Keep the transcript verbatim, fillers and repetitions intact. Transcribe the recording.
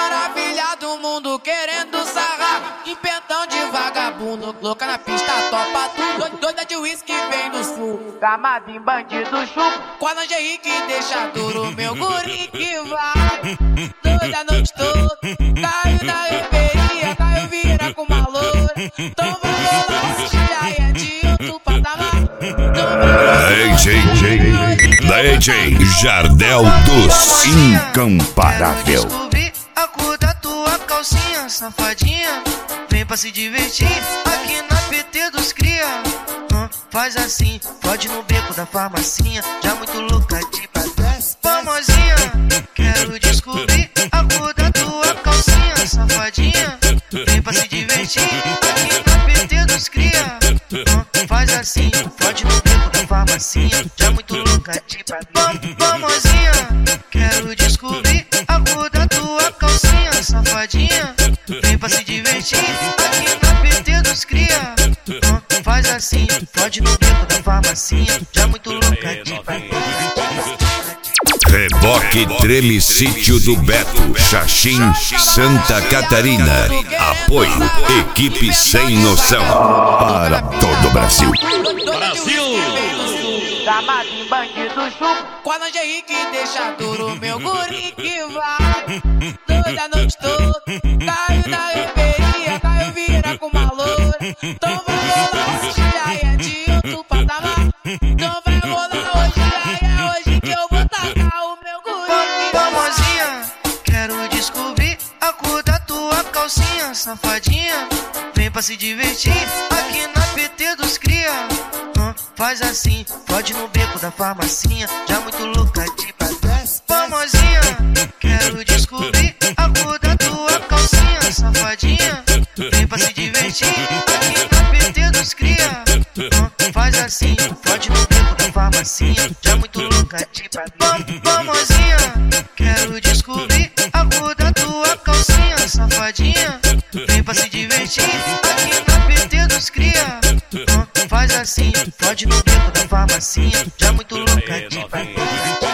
maravilha do mundo querendo sarrar. Empentão de vagabundo, louca na pista, topa tudo. Doida de uísque vem no sul, gamada em bandido chupo. Com a lingerie que deixa duro, meu guri que vai. Doida a noite toda, caiu na reveria, caiu vira com uma loura. Então vai rolar, já é de outro patamar. D J, D J Jardel dos Incomparável. Descobri a cor da tua calcinha, safadinha. Vem pra se divertir aqui na P T dos cria. Hum, faz assim, pode no beco da farmacinha. Já muito louca de pra trás, famosinha. Quero descobrir a cor da tua calcinha, safadinha. Vem pra se divertir aqui na P T dos cria. Hum, faz assim, pode no beco da farmacinha. Já muito louca de pra trás, famosinha. Quero descobrir a cor da tua calcinha, safadinha. Vem pra se divertir aqui na P T dos cria. Hum, faz assim, pode no beco da farmacinha. Já muito louca de pra Reboque Tremicítio do Beto, Xaxim, Santa Catarina. Apoio, equipe sem noção. Para todo o Brasil. Brasil! Gamada em bandido chupo. Com a lingerie que deixa duro, meu guri que vai. Doida a noite toda, caiu na reveria, caiu vira com uma loura. Então vai rolar, já é de outro patamar. Então vai rolar hoje, já é hoje que eu vou tacar o meu guri. Famosinha, quero descobrir a cor da tua calcinha, safadinha. Vem pra se divertir aqui na P T dos cria. Hum, faz assim, pode no beco da farmacinha. Já muito louca de pra trás, famosinha. Quero descobrir a cor da tua calcinha, safadinha. Vem pra se divertir aqui na P T dos cria. Hum, faz assim, pode no beco da farmacinha. Já muito louca de pra trás, famosinha. Quero descobrir a cor da tua calcinha, safadinha. Vem pra se divertir aqui na P T dos cria. Hum, faz assim, pode no beco da farmacinha. Já muito louca de pra trás.